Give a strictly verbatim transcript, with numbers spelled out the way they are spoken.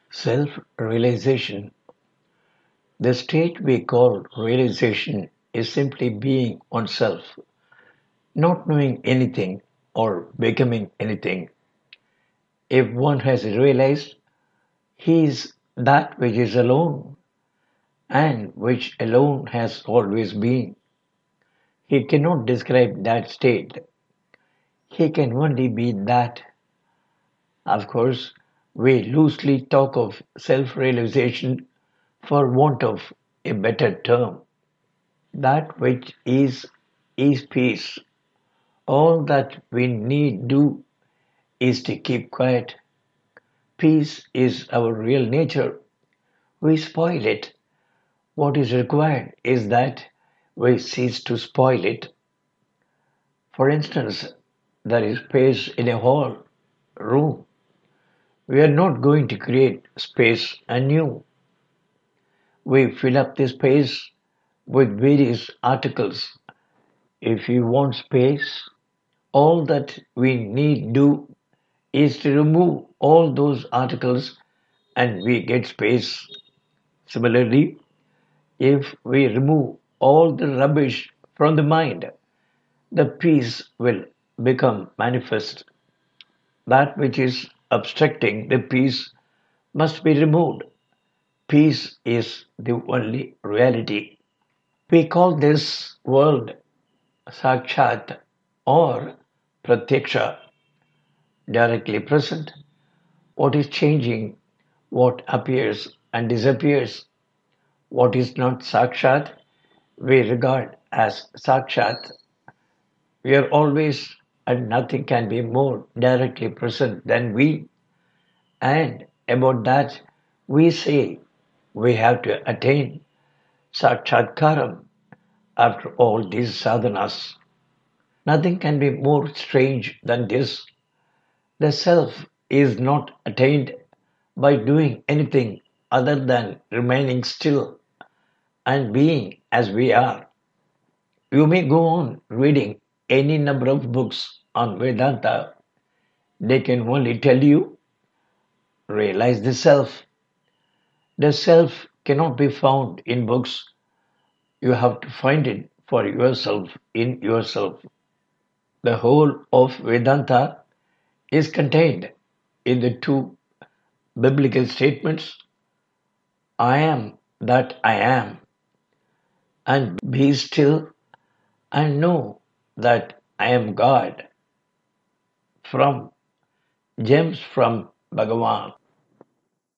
Self-realization. The state we call realization is simply being oneself, not knowing anything or becoming anything. If one has realized he is that which is alone and which alone has always been, he cannot describe that state. He can only be that. Of course, we loosely talk of self-realization for want of a better term. That which is is peace. All that we need do is to keep quiet. Peace is our real nature. We spoil it. What is required is that we cease to spoil it. For instance, there is space in a hall, room. We are not going to create space anew. We fill up the space with various articles. If you want space, all that we need do is to remove all those articles and we get space. Similarly, if we remove all the rubbish from the mind, the peace will become manifest. That which is obstructing the peace must be removed. Peace is the only reality. We call this world Sakshat or Pratyaksha, directly present. What is changing, what appears and disappears, what is not Sakshat, we regard as Sakshat. We are always and nothing can be more directly present than we. And about that, we say we have to attain Sakshatkaram after all these sadhanas. Nothing can be more strange than this. The self is not attained by doing anything other than remaining still and being as we are. You may go on reading any number of books on Vedanta. They can only tell you realize the self. The self cannot be found in books. You have to find it for yourself in yourself. The whole of Vedanta is contained in the two biblical statements I am that I am, and be still and know that I am God, from gems from Bhagavan.